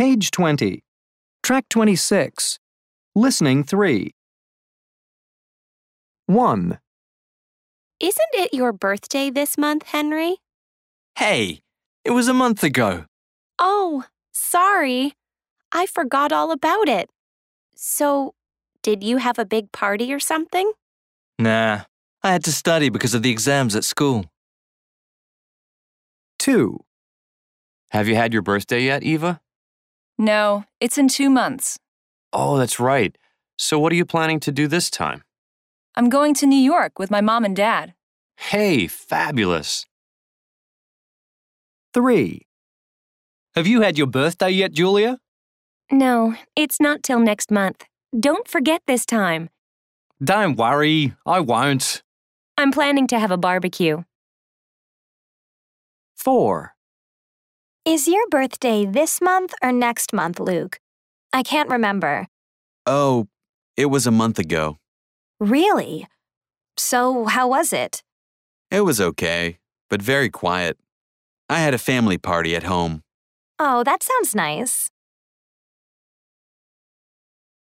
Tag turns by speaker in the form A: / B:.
A: Page 20. Track 26. Listening 3. 1,
B: Isn't it your birthday this month, Henry?
C: Hey, it was a month ago.
B: Oh, sorry. I forgot all about it. So, did you have a big party or something?
C: Nah, I had to study because of the exams at school.
A: 2,
D: Have you had your birthday yet, Eva?
E: No, it's in 2 months.
D: Oh, that's right. So what are you planning to do this time?
E: I'm going to New York with my mom and dad.
D: Hey, fabulous.
A: 3,
C: Have you had your birthday yet, Julia?
B: No, it's not till next month. Don't forget this time.
C: Don't worry, I won't.
B: I'm planning to have a barbecue.
A: 4,
F: Is your birthday this month or next month, Luke? I can't remember.
G: Oh, it was a month ago.
F: Really? So, how was it?
G: It was okay, but very quiet. I had a family party at home.
F: Oh, that sounds nice.